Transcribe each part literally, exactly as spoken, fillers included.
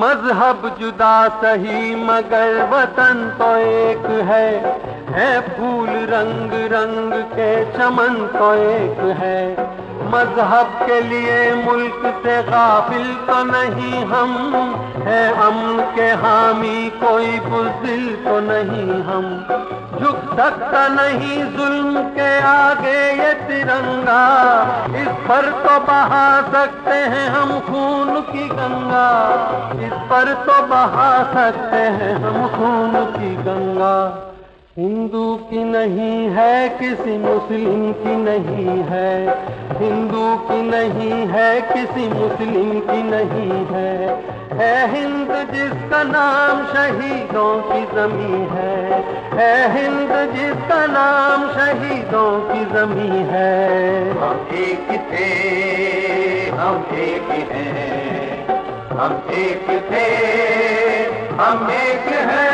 मजहब जुदा सही मगर वतन तो एक है, है फूल रंग रंग के चमन तो एक है। मजहब के लिए मुल्क से गाफिल तो नहीं हम, है अमन के हामी कोई बुज़दिल तो नहीं हम। झुक सकता नहीं जुल्म के आगे ये तिरंगा, इस पर तो बहा सकते हैं हम खून की गंगा, इस पर तो बहा सकते हैं हम खून की गंगा। हिंदू की नहीं है किसी मुस्लिम की नहीं है, हिंदू की नहीं है किसी मुस्लिम की नहीं है, है हिंद जिसका नाम शहीदों की ज़मीं है, है हिंद जिसका नाम शहीदों की ज़मीं है। हम एक थे हम एक हैं, हम एक थे हम एक हैं।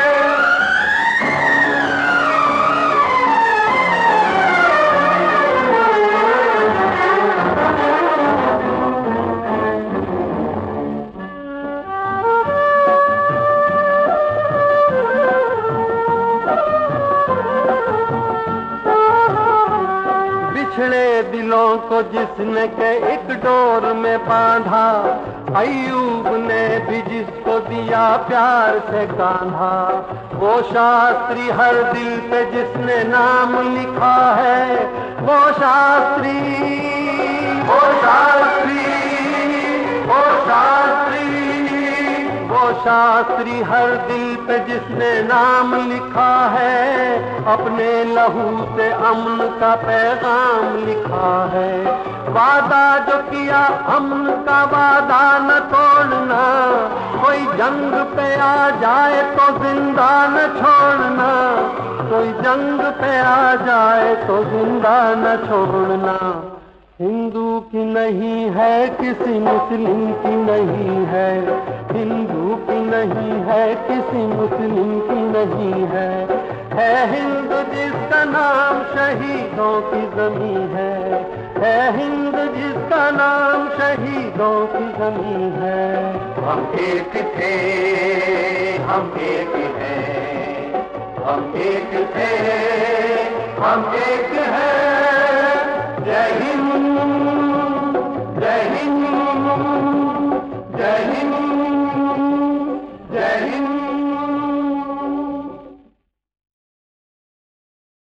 बिछड़े दिलों को जिसने के एक डोर में बांधा, अय्यूब ने भी जिसको दिया प्यार से कांधा। वो शास्त्री हर दिल पे जिसने नाम लिखा है, वो शास्त्री वो शास्त्री वो शास्त्री वो शास्त्री हर दिल पे जिसने नाम लिखा है, अपने लहू से अमन का पैगाम लिखा है। वादा जो किया अमन का वादा न तोड़ना, कोई जंग पे आ जाए तो जिंदा न छोड़ना, कोई जंग पे आ जाए तो जिंदा न छोड़ना। हिंदू की नहीं है किसी मुस्लिम की नहीं है, हिंदू की नहीं है किसी मुस्लिम की नहीं है, है हिंद जिसका नाम शहीदों की ज़मीं है, है हिंद जिसका नाम शहीदों की ज़मीं है। हम एक थे हम एक हैं, हम एक थे हम एक हैं।